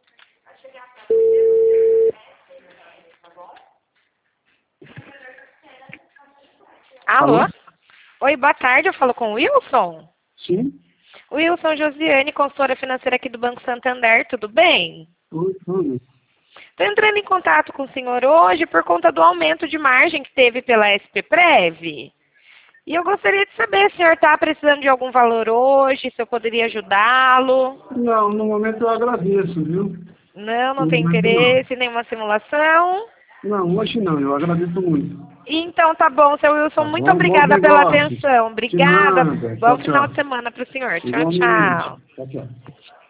Alô? Alô? Oi, boa tarde, eu falo com o Wilson? Sim? Wilson Josiane, consultora financeira aqui do Banco Santander, tudo bem? Tudo. Estou entrando em contato com o senhor hoje por conta do aumento de margem que teve pela SPPrev. E eu gostaria de saber se o senhor está precisando de algum valor hoje, se eu poderia ajudá-lo. Não, no momento eu agradeço, viu? Não, não No tem momento não. interesse em nenhuma simulação. Não, hoje não, eu agradeço muito. Então tá bom, seu Wilson, Tá muito bom? Bons obrigada pela negócios. atenção. De Obrigada. nada. Bom Tchau, final tchau. de semana para o senhor. Tchau, Igualmente. tchau. Tchau, tchau.